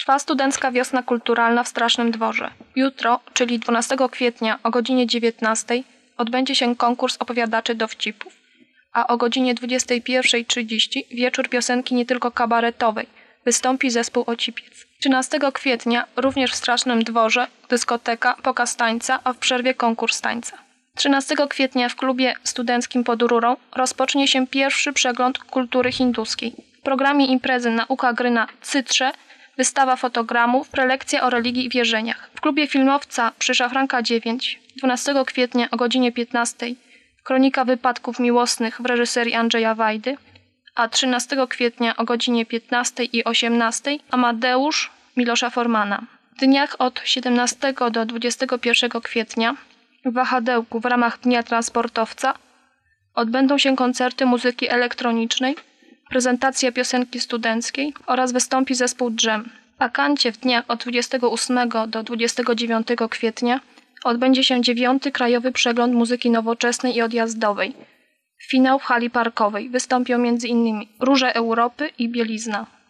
Trwa Studencka Wiosna Kulturalna w Strasznym Dworze. Jutro, czyli 12 kwietnia o godzinie 19:00 odbędzie się konkurs opowiadaczy dowcipów, a o godzinie 21:30 wieczór piosenki nie tylko kabaretowej. Wystąpi zespół Ocipiec. 13 kwietnia również w Strasznym Dworze dyskoteka, pokaz tańca, a w przerwie konkurs tańca. 13 kwietnia w klubie studenckim pod Rurą rozpocznie się pierwszy przegląd kultury hinduskiej. W programie imprezy nauka gry na cytrze, wystawa fotogramów, prelekcja o religii i wierzeniach. W klubie filmowca przy Szafranka 9 12 kwietnia o godzinie 15:00 kronika wypadków miłosnych w reżyserii Andrzeja Wajdy, a 13 kwietnia o godzinie 15:00 i 18:00 Amadeusz Milosza Formana. W dniach od 17 do 21 kwietnia w Wahadełku w ramach Dnia Transportowca odbędą się koncerty muzyki elektronicznej, prezentacja piosenki studenckiej oraz wystąpi zespół Dżem. W Akancie w dniach od 28 do 29 kwietnia odbędzie się 9. Krajowy Przegląd Muzyki Nowoczesnej i Odjazdowej. Finał w hali parkowej. Wystąpią m.in. Róże Europy i Bielizna.